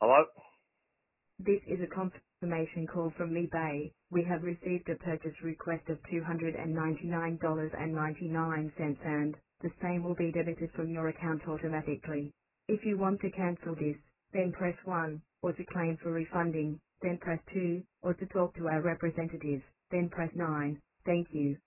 Hello? This is a confirmation call from eBay. We have received a purchase request of $299.99 and the same will be debited from your account automatically. If you want to cancel this, then press 1, or to claim for refunding, then press 2, or to talk to our representative, then press 9. Thank you.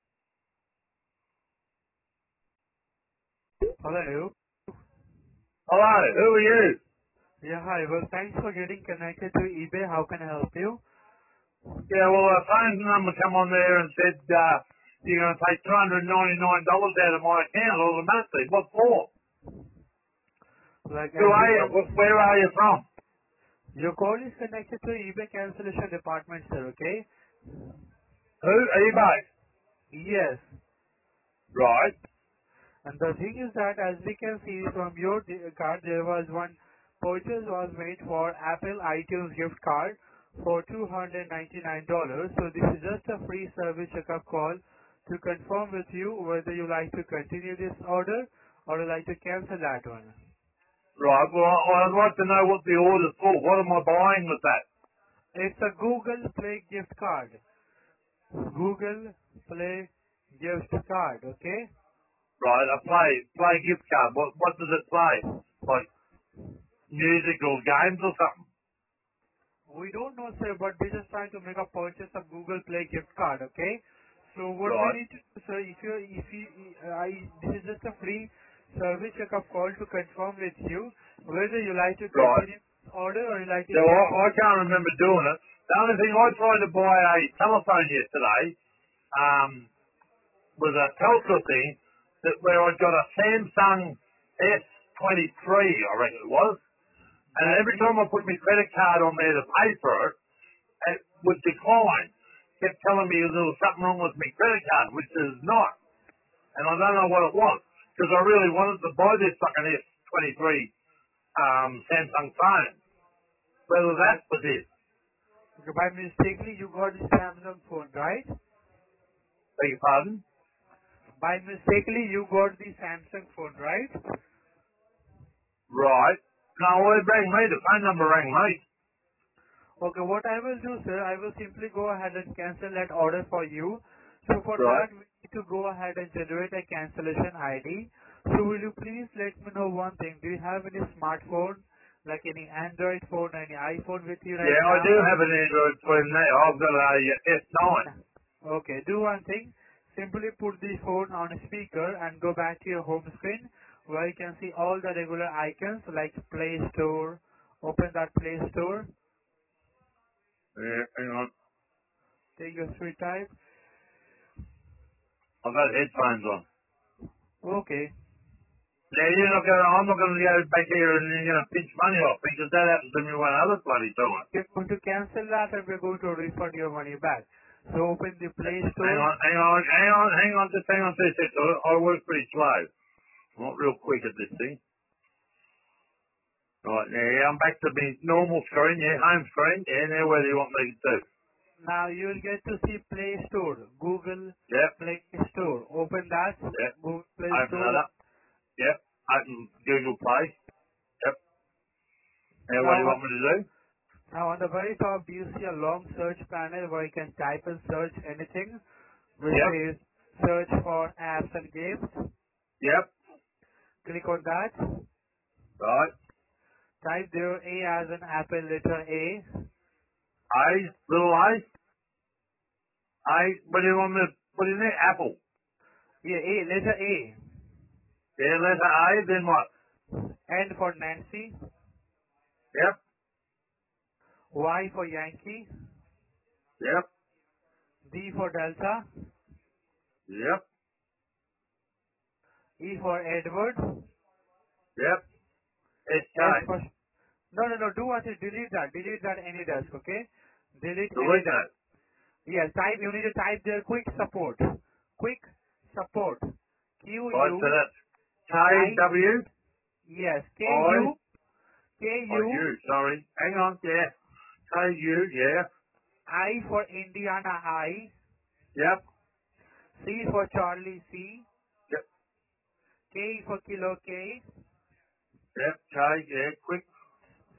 Hello. Hello, who are you? Yeah, hi. Well, thanks for getting connected to eBay. How can I help you? Yeah, well, a phone number come on there and said, you're going to take $299 out of my account automatically. What for? Like, Who as we are you? can, Where are you from? your call is connected to eBay cancellation department, sir, okay? Who? eBay. Yes. Right. And the thing is that as we can see from your card, there was one purchase was made for Apple iTunes gift card for $299. So this is just a free service checkup call to confirm with you whether you like to continue this order or you like to cancel that one. Right, well, I'd like to know what the order's for. What am I buying with that? It's a Google Play gift card. Google Play gift card, okay? Right, I play gift card. What does it play? Like music or games or something? We don't know, sir, but we're just trying to make a purchase of Google Play gift card, okay? So what we Right. need to do, sir, this is just a free service checkup call to confirm with you whether you like to Right. continue this order or you like to So cancel. I can't remember doing it. The only thing I tried to buy a telephone yesterday, was a Telstra thing that where I got a Samsung S23, I reckon it was. And That every means, time I put my credit card on there to pay for it, it would decline. Kept telling me there was something wrong with my credit card, which is not. And I don't know what it was. Because I really wanted to buy this fucking S23 Samsung phone. Whether that was it. by mistakenly you got the Samsung phone, right? Beg your pardon? By mistakenly you got the Samsung phone, right? Right. No, it rang me. The phone number rang me. Okay, what I will do, sir, I will simply go ahead and cancel that order for you. So for Right. that, we need to go ahead and generate a cancellation ID. So will you please let me know one thing? Do you have any smartphone, like any Android phone, any iPhone with you right Yeah, I do now? have an Android phone now. I've got a S9. Okay, do one thing. Simply put the phone on a speaker and go back to your home screen where you can see all the regular icons like Play Store. Open that Play Store. Yeah, hang on. Take your sweet time. I've got headphones on. Okay. Now I'm not gonna go back here and you're gonna pinch money off me because that happened to me one other bloody time. We're going to cancel that and we're going to refund your money back. So open the Play Hang Store. on, just hang on 2 seconds. I work pretty slow. I'm not real quick at this thing. Right, now, yeah, I'm back to my normal screen, yeah, home screen. Yeah, now where do you want me to do? Now you will get to see Play Store. Google Yep, Play Store. Open that. yep. Google Play Open that Store. up. Yep. Open Google Play. Yep. Now what do Now you on, want me to do? now on the very top, do you see a long search panel where you can type and search anything, which Yep. says search for apps and games. Yep. Click on that. Right. Type there A as an apple letter A. A, little A. A, what do you want me to put in there? Apple. Yeah, A, letter A. Yeah, letter A, then what? N for Nancy. Yep. Y for Yankee. Yep. D for Delta. Yep. E for Edward. Yep. SK. S for... No, no, no. Do what is delete that. Delete that any desk, okay? Delete any Delete desk. that. Yes, type. You need to type there quick support. Quick support. Right, so Q-U... that's I... KW. Yes. I. K-U... Oh, K-U... U, sorry. Hang on, yeah. KU, yeah. I for Indiana I. Yep. C for Charlie C. Yep. K for Kilo K. Yep. K, yeah, quick.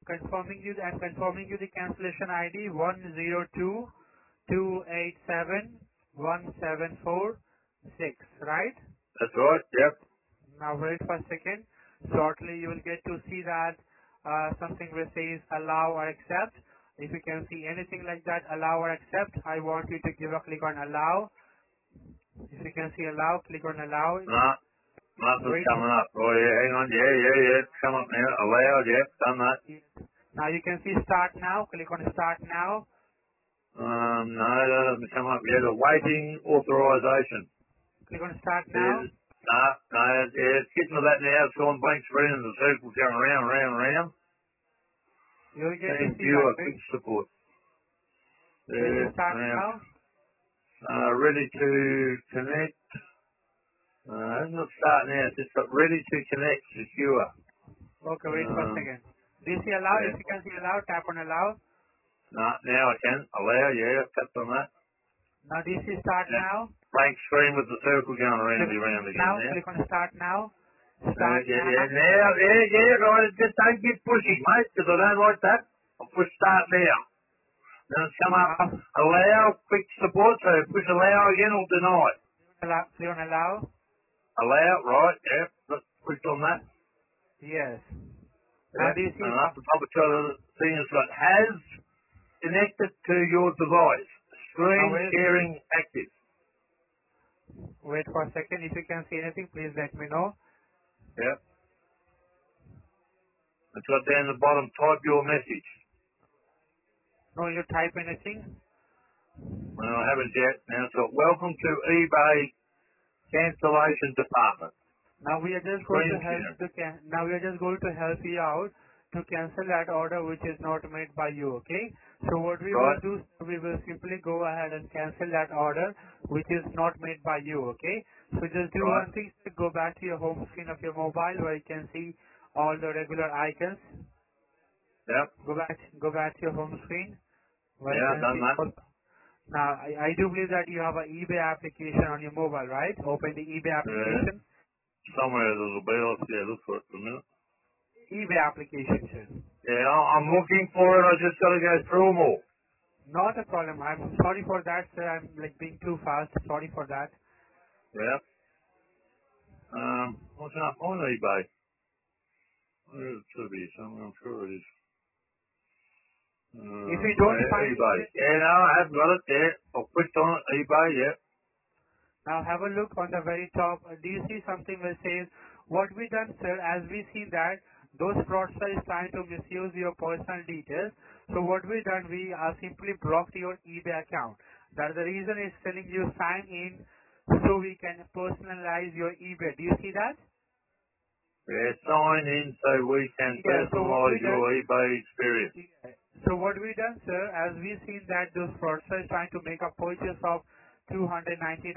I'm confirming you the cancellation ID 102287174 right? That's right. Yep. Now wait for a second. Shortly you will get to see that something which says allow or accept. If you can see anything like that, allow or accept, I want you to give a click on allow. If you can see allow, click on allow. No, nothing's Wait. coming up. Oh yeah, hang on. Yeah. It's come up now. Allowed. Yep. Done that. Now you can see start now. Click on start now. No, that doesn't come up yet. Awaiting authorization. Click on start now. No, it's getting to that now. It's gone blank screen and the circle's going round. You will get to Team see that. viewer, Wait. quick support. Press There, start now, now. ready to connect. It's not starting now. It's just got ready to connect, secure. Okay, wait for a second. Do you see allow? Yeah. If you can see allow, tap on allow. No, now I can. Allow, yeah, tapped on that. Now do you see start Yeah. now? Blank screen with the circle going Click around again now. now. Click on start now. Start Yeah, now. right. Just don't get pushy, mate, because I don't like that. I'll push start now. Then it's come up, Now allow, quick support, so push allow again or deny. allow. Click on allow. Allow, right, yeah, let's push on that. Yes. Now Yeah, do you see? and up the top of the thing has got has connected to your device. Now Screen wait. sharing active. Wait for a second. If you can see anything, please let me know. Yeah. It's got down the bottom, type your message. No, you type anything. Well, I haven't yet. Now it's got welcome to eBay cancellation department. Now we are just going to Screen help share. now we are just going to help you out to cancel that order which is not made by you, okay? So what we will Right? do, we will simply go ahead and cancel that order which is not made by you, okay? So just do Right? one thing, go back to your home screen of your mobile where you can see all the regular icons. Yep. Go back to your home screen where you Yeah, can done see that. all. Now I do believe that you have an eBay application on your mobile, right? Open the eBay Yeah. application. Somewhere there'll be, let's yeah, look for it for a minute. eBay application, sir. Yeah, I'm looking for it. I just got to go through them all. Not a problem. I'm sorry for that, sir. I'm like being too fast. Sorry for that. Yeah. What's up on eBay? Where it should be somewhere. I'm sure it is. If you don't find it, eBay. Yeah, no, I have got it there. I'll click on it. eBay, yeah. now have a look on the very top. Do you see something that says, what we done, sir, as we see that those fraudsters is trying to misuse your personal details. So what we done, we simply blocked your eBay account. That's the reason it's telling you sign in so we can personalize your eBay. Do you see that? Yeah, sign in so we can Yeah, so what we personalise done, your eBay experience. yeah. So what we done, sir, as we seen that those fraudsters trying to make a purchase of $299,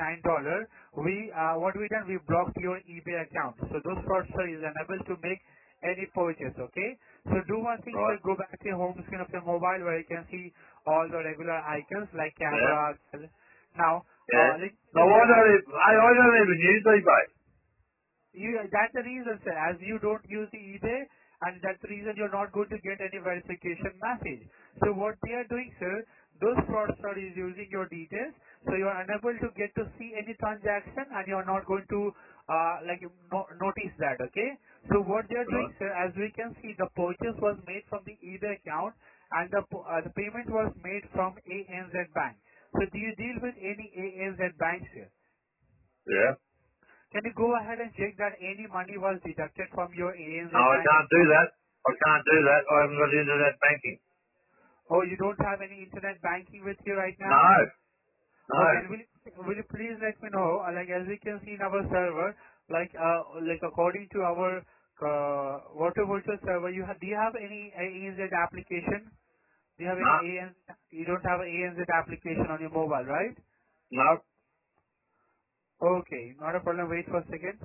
what we done, we blocked your eBay account. So those fraudsters is unable to make any purchase, okay? So do one thing, sir, Right? go back to your home screen of your mobile where you can see all the regular icons like Yeah. camera. Now, Yeah. No, sir, as I don't even use eBay. that's the reason, sir. As you don't use the eBay, and that's the reason you're not going to get any verification message. So what they are doing, sir, those fraudsters is using your details, so you are unable to get to see any transaction, and you are not going to notice that. Okay. So what they are doing, Right? sir, as we can see, the purchase was made from the eBay account, and the payment was made from ANZ Bank. So do you deal with any ANZ bank, sir? Yeah. Can you go ahead and check that any money was deducted from your ANZ No, I bank can't do account? that. I can't do that. I haven't got internet banking. Oh, you don't have any internet banking with you right now? No. No. Okay, and will you please let me know, like as we can see in our server, like according to our water virtual server, do you have any ANZ application? Do you have No. any ANZ? You don't have an ANZ application on your mobile, right? No. Okay, not a problem. Wait for a second.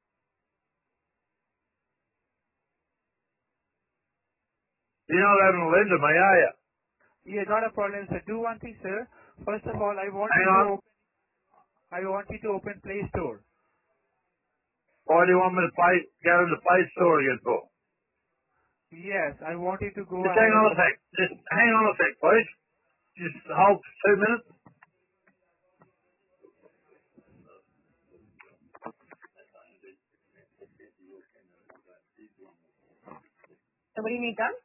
You're not having to lend to me, are you? Yeah, not a problem, sir. Do one thing, sir. First of all, Hang on. I want you to open Play Store. Why do you want me to go to the Play Store again for? Yes, I want you to go Just hang ahead on and a sec. Just hang on a sec, please. Just hold for 2 minutes. So what do you need done?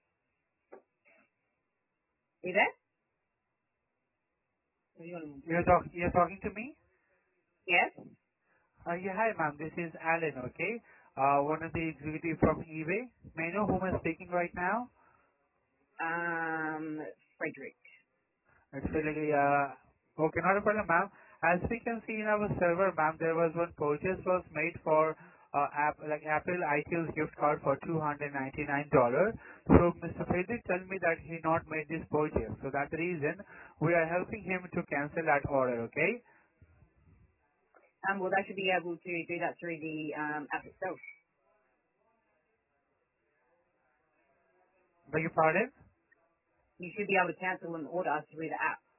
You there? What do you want? you're talking to me? Yes. Yeah, hi ma'am. This is Alan, okay? One of the executives from eBay. May I know whom I'm speaking right now? Frederick. It's really, okay, not a problem, ma'am. As we can see in our server, ma'am, there was one purchase was made for Apple iTunes gift card for $299. So Mr. Frederick told me that he not made this purchase. So that's the reason we are helping him to cancel that order, okay? Well, they should be able to do that through the app itself. Beg your pardon? You should be able to cancel an order through the app.